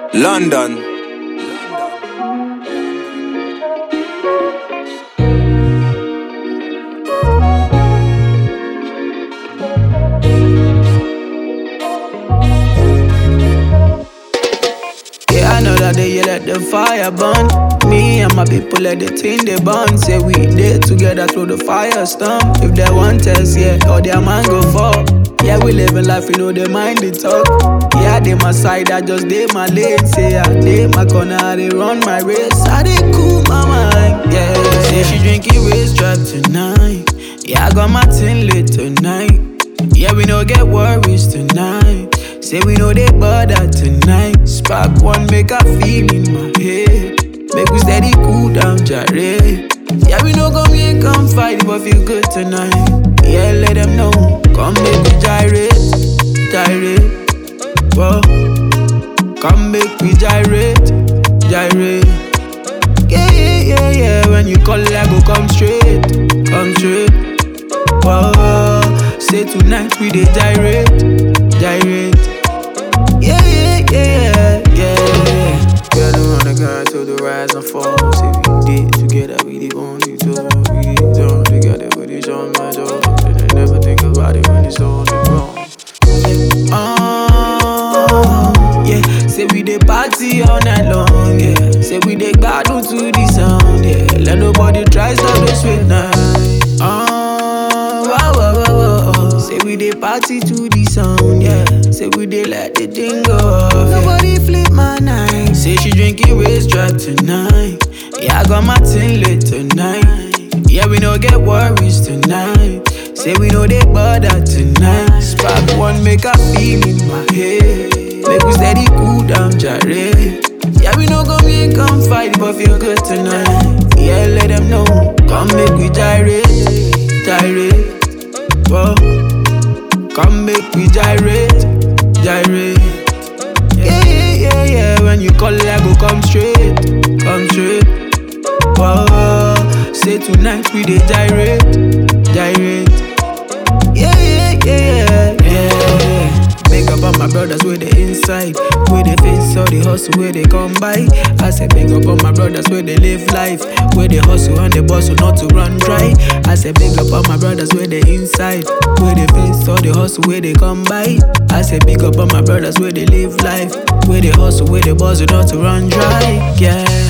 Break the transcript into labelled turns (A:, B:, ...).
A: London.
B: Yeah, another day you let the fire burn. Me and my people let the thing they burn. Say we did together through the fire storm. If they want us, yeah, or their man go fall. Yeah, we living life, we know they mind the talk. Yeah, they my side, I just they my lane. Say yeah, they my corner, I they run my race. I they cool my mind, yeah. Say she drinking race track tonight. Yeah, I got my tin lit tonight. Yeah, we no get worries tonight. Say we know they bother tonight. Spark one, make a feel in my head. Make we steady cool down, jare. Yeah, we no come here, come fight, but feel good tonight. Yeah, let them know. Come make we gyrate, gyrate. Whoa. Come make we gyrate, gyrate. Yeah, yeah, yeah, yeah. When you call, I go come straight, come straight. Whoa. Say tonight we dey gyrate, gyrate. Yeah, yeah, yeah, yeah, yeah. Gotta run the grind till the rise and fall. Say we did together, we did want you to. We did done together, we did on my door. And I never think about it when it's all wrong. Yeah. Say we dey party all night long, yeah. Say we dey gbadun to the sound, yeah. Let nobody try stop the sweet night. Say we dey party to the sound, yeah. Say we dey let the thing go off, yeah. Nobody flip my night. Say she drinking race track tonight. Yeah, I got my tin lit tonight. Yeah, we no get worries tonight. Say we know they bother tonight. Spark one, make a feel in my head. Make we steady cool down, jare. Yeah, we no come here, come fight, but feel good tonight. Yeah, let them know. Come make we gyrate, gyrate. Whoa. Come make we gyrate, gyrate. Yeah, yeah, yeah, yeah. When you call, I go come straight, come straight. Whoa. Say tonight we dey gyrate, gyrate. Yeah, yeah, yeah, yeah, yeah. Big up on my brothers with the inside, with the face all the hustle where they come by. I say big up on my brothers where they live life, where they hustle and they bustle not to run dry. I say big up on my brothers where they inside, where they face all the hustle where they come by. I say big up on my brothers where they live life, where they hustle, where they bustle not to run dry. Yeah.